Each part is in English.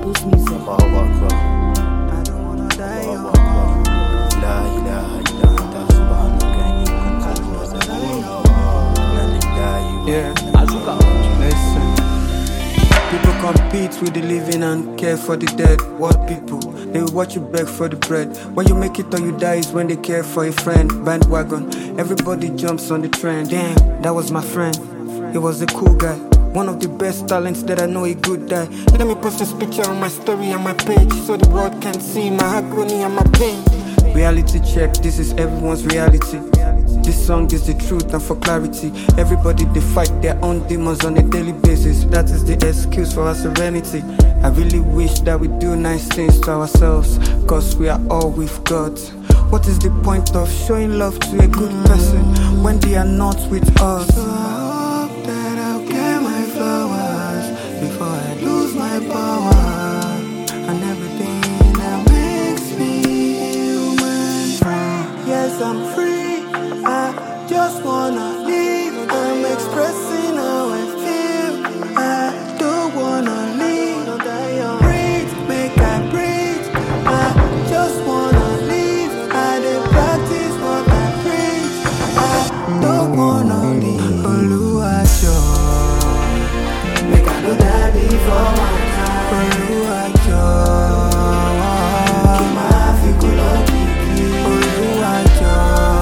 Campus Music. Allahu Akbar. I don't wanna die Allahu young. Akbar. La ilaha illa anta subhanaka inni kuntu minaz zalimin. Inna lillahi wa Yeah. inna ilaihi Listen. People compete with the living and care for the dead. What people? They will watch you beg for the bread. When you make it or you die is when they care for a friend. Bandwagon, everybody jumps on the trend. Damn, that was my friend. He was a cool guy. One of the best talents that I know, a good guy. Let me post this picture on my story and my page so the world can see my agony and my pain. Reality check, this is everyone's reality. This song is the truth and for clarity. Everybody they fight their own demons on a daily basis. That is the excuse for our serenity. I really wish that we do nice things to ourselves, cause we are all we've got. What is the point of showing love to a good person when they are not with us? So I hope that I'll get my flowers before I lose my power and everything that makes me human. Yes, I'm free. I just wanna live. I'm expressing how I feel. I don't wanna leave. Breathe, make I breathe. I just wanna live. I dey practice what I preach. I don't wanna leave. Oluwajo, make I know that before my time. Oluwajo, keep my feet cool on kiki. Oluwajo.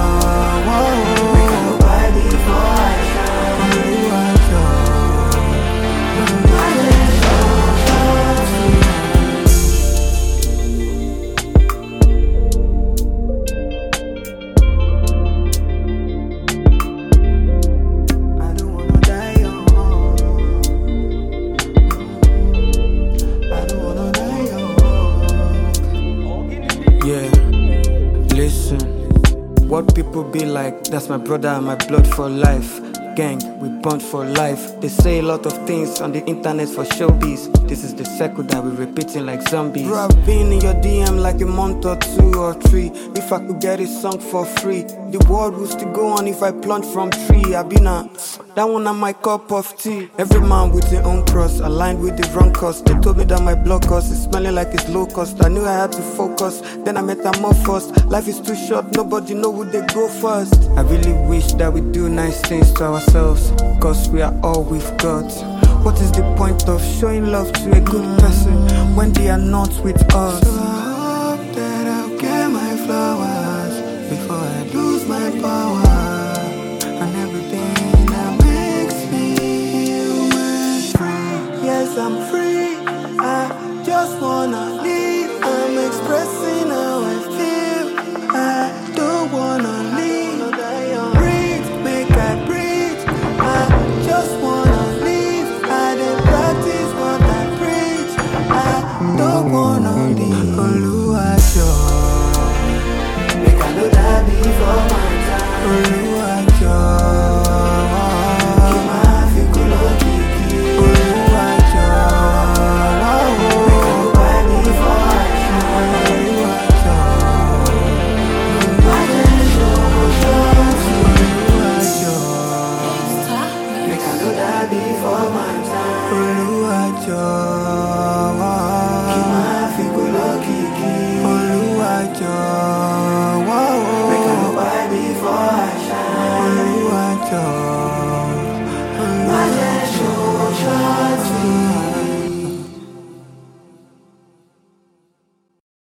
Yeah, listen. What people be like, that's my brother and my blood for life. Gang, we bond for life. They say a lot of things on the internet for showbiz. This is the circle that we're repeating like zombies. Bro, I've been in your DM like a month or 2 or 3. If I could get a song for free, the world would still go on if I plunge from tree. I been that one on my cup of tea. Every man with their own cross, aligned with the wrong cause. They told me that my blood cost is smelling like it's low cost. I knew I had to focus, then I metamorphosed. Life is too short, nobody know who they go first. I really wish that we do nice things to ourselves, cause we are all we've got. What is the point of showing love to a good person when they are not with us?